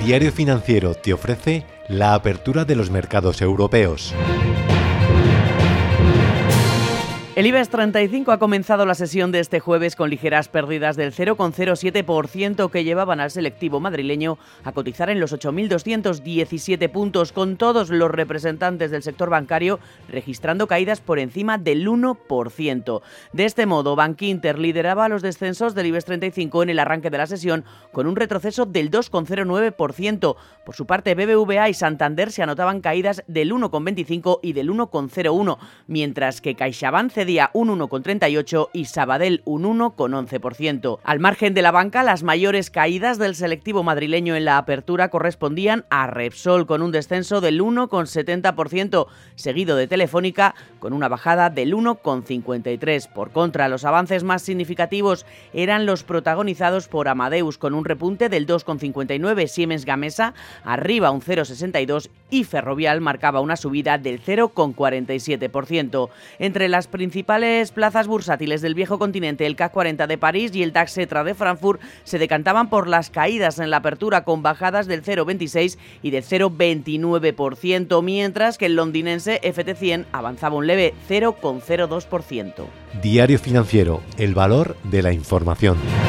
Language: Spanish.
Diario Financiero te ofrece la apertura de los mercados europeos. El IBEX 35 ha comenzado la sesión de este jueves con ligeras pérdidas del 0,07% que llevaban al selectivo madrileño a cotizar en los 8.217 puntos, con todos los representantes del sector bancario registrando caídas por encima del 1%. De este modo, Bankinter lideraba los descensos del IBEX 35 en el arranque de la sesión con un retroceso del 2,09%. Por su parte, BBVA y Santander se anotaban caídas del 1,25 y del 1,01, mientras que CaixaBank cedía un 1,38 y Sabadell un 1,11%. Al margen de la banca, las mayores caídas del selectivo madrileño en la apertura correspondían a Repsol, con un descenso del 1,70%, seguido de Telefónica con una bajada del 1,53%. Por contra, los avances más significativos eran los protagonizados por Amadeus, con un repunte del 2,59%, Siemens Gamesa arriba un 0,62% y Ferrovial marcaba una subida del 0,47%. Entre las principales plazas bursátiles del viejo continente, el CAC 40 de París y el DAX ETRA de Frankfurt se decantaban por las caídas en la apertura, con bajadas del 0,26% y del 0,29%, mientras que el londinense FT100 avanzaba un leve 0,02%. Diario Financiero, el valor de la información.